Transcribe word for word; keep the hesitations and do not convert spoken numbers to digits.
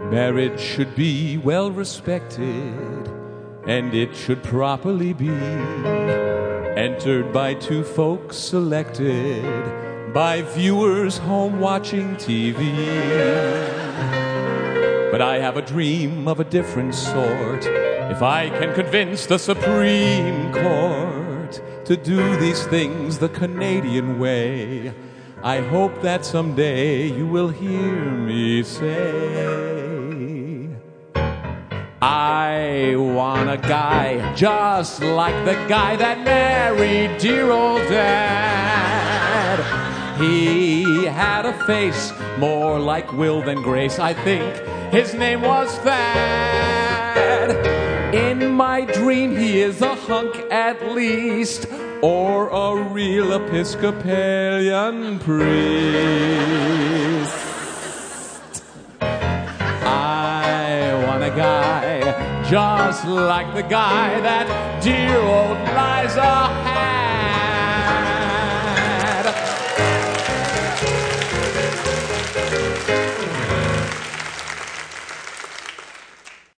Marriage should be well respected, and it should properly be entered by two folks selected by viewers home watching T V. But I have a dream of a different sort. If I can convince the Supreme Court to do these things the Canadian way, I hope that someday you will hear me say, I want a guy just like the guy that married dear old Dad. He had a face more like Will than Grace. I think his name was Thad. In my dream he is a hunk at least, or a real Episcopalian priest. I want a guy just like the guy that dear old Liza had.